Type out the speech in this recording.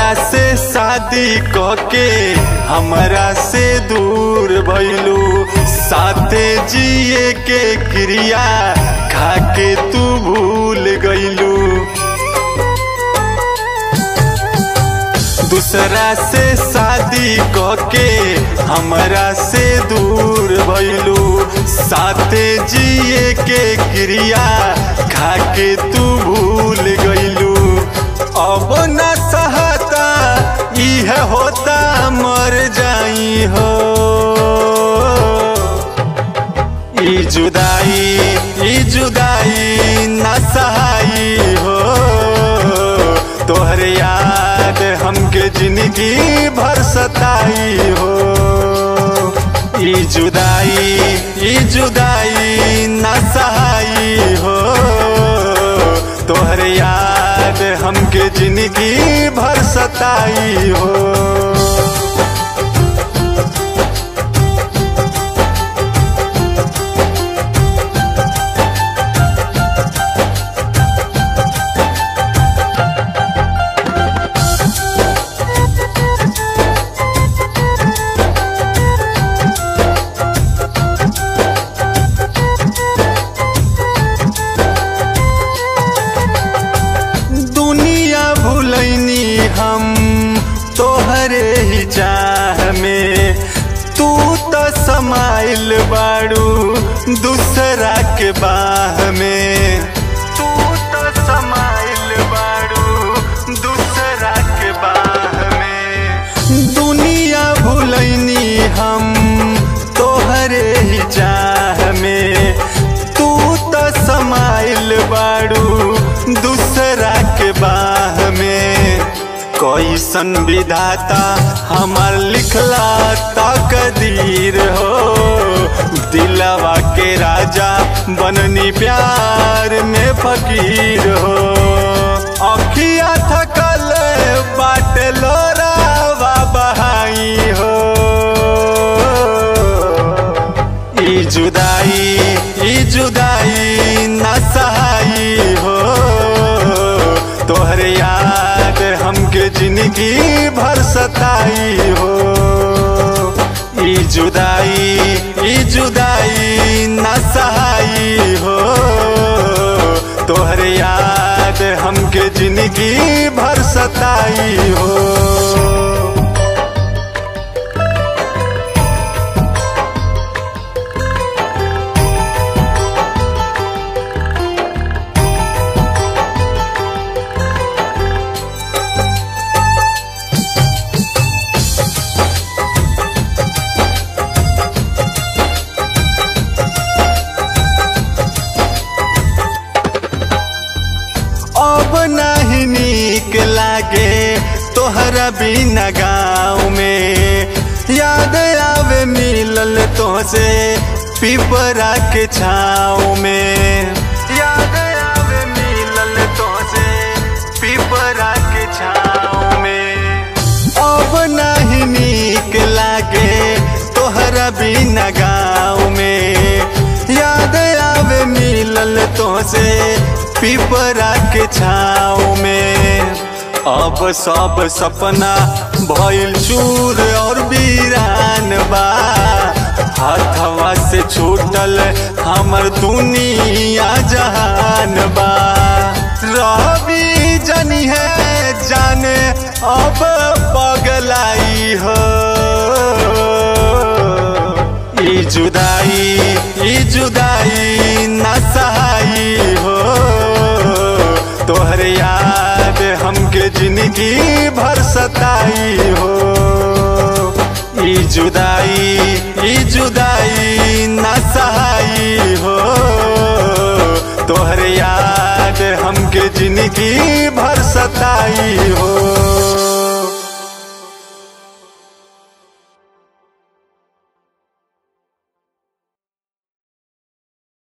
से शादी कके हमरा से दूर भइलू, साथे जिए के क्रिया खाके तू भूल गइलू। दूसरा से शादी कके हमरा से दूर भइलू, साथे जिए के क्रिया खाके तू भूल गइलू। अब न सहता इह होता मर जाई हो, ई जुदाई न सहाई हो। तोहर याद हमके जिंदगी भर सताई हो, ई जुदाई न सहाई हो। तोहर याद हमके जिंदगी भर सताई हो। हम तोहरे ही चाह में, तू तो समाइल बाड़ू दूसरा के बाह में। तू तो समाइल बाड़ू दूसरा के बाह में। दुनिया भुलैनी हम तोहरे ही चाह में, तू तो समाइल बाड़ू दूसरा के बाह में। कैसन विधाता हमार लिखला तकदीर हो, दिलवा के राजा बननी प्यार में फकीर हो। अखिया थकल बाटे लोरावा बहाई हो, ई जुदाई न सहाई हो। तोहर याद हमके जिंदगी भर सताई हो, ई जुदाई न सहाई हो। तोहर याद हमके जिंदगी भर सताई हो। अब नहीं नीक लागे तोहरा बिना गाँव में, याद आवे मिलल तोहसे पिपरा के छाँव में। याद आवे मिलल तोहसे पिपरा के छाँव में। अब नहीं नीक लागे तोहरा बिना गाँव में, याद आवे मिलल तोहसे पिपरा के छाँव में। अब सब सपना भइल चूर और वीरान बा, हाथवा से छूटल हमर दुनिया जहान बा। रवि जनी है जाने अब पगलाई हो, ई जुदाई न सहाई हो। तोहर याद हमके जिंदगी भर सताई हो, ई जुदाई न सहाई हो। तोहर याद हमके जिंदगी भर सताई हो।